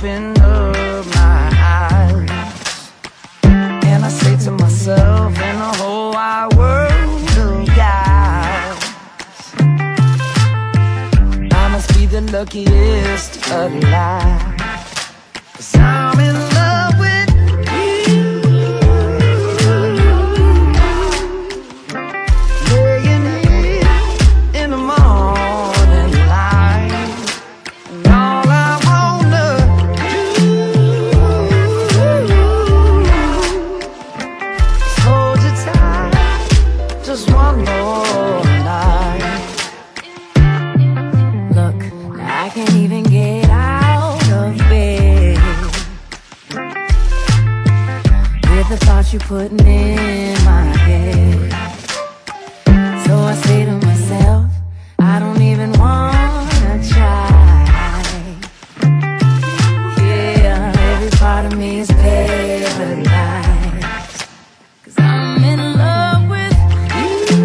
open up my eyes, and I say to myself, in the whole wide world of guys, I must be the luckiest alive, 'cause I'm in love with you. Laying here in the morning light, and all I wanna do is hold you tight just one more night. Look, I can't even get out of bed with the thoughts you're putting in my head. So I say to myself, I don't even wanna try. Yeah, every part of me is paralyzed, 'cause I'm in love with you.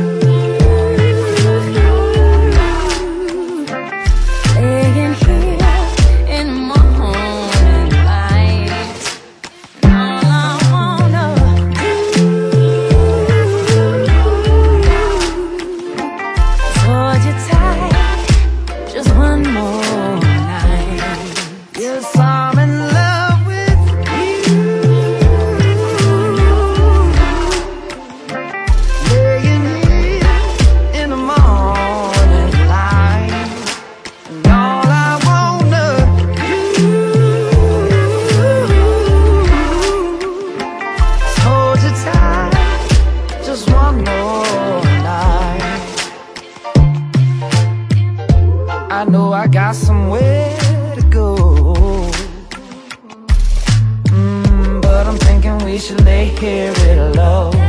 Laying here in the morning light, and all I wanna do is hold you tight just one more night. Yes, I'm in love with you. Laying here in the morning light, and all I wanna do is hold you tight just one more night. I know I got somewhere to go, but I'm thinking we should lay here real low.